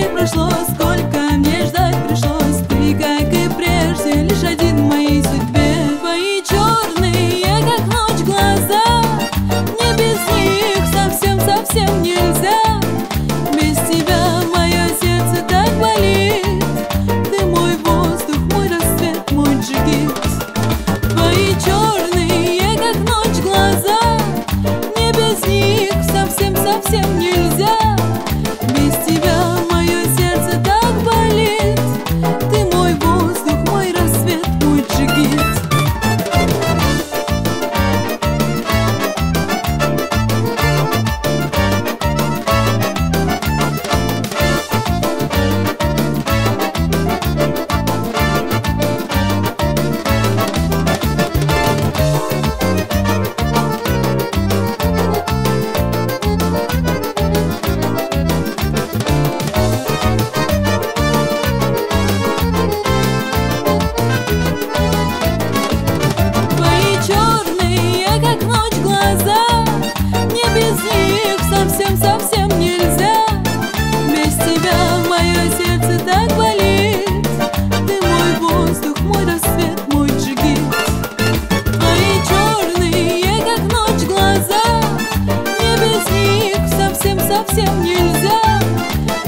годы прошло, сколько мне ждать пришлось. Ты, как и прежде, лишь один в моей судьбе. Твои черные, как ночь, глаза, мне без них совсем нельзя. Без тебя мое сердце так болит. Ты мой воздух, мой рассвет, мой джигит. Твои черные, как ночь, глаза, мне без них совсем нельзя. Без тебя мое сердце так болит. Ты мой воздух, мой рассвет, мой джигит. Совсем нельзя. Без тебя мое сердце так болит. Ты мой воздух, мой рассвет, мой джигит. Твои черные, как ночь, глаза, мне без них совсем нельзя.